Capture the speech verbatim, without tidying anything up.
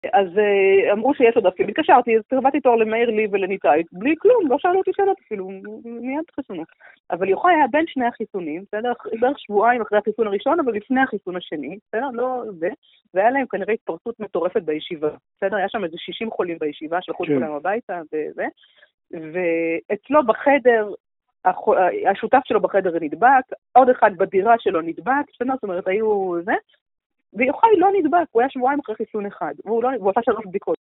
אז אמרו שיש עוד אפילו, התקשרתי, אז קרבתי תור למאיר לי ולניתאי, בלי כלום, לא שאלו אותי שאלות אפילו, מיד חיסונו. אבל יוחאי היה בין שני החיסונים, בסדר? בערך שבועיים אחרי החיסון הראשון, אבל לפני החיסון השני, בסדר? לא זה, והיה להם כנראה התפרצות מטורפת בישיבה, בסדר? היה שם איזה שישים חולים בישיבה, שלחו את כולם הביתה וזה, ואצלו בחדר, השותף שלו בחדר נדבק, עוד אחד בדירה שלו נדבק, זאת אומרת, היו זה, ויוחאי לא נדבק, הוא היה שבועיים אחרי חיסון אחד, והוא, לא, הוא עשה שלוש בדיקות.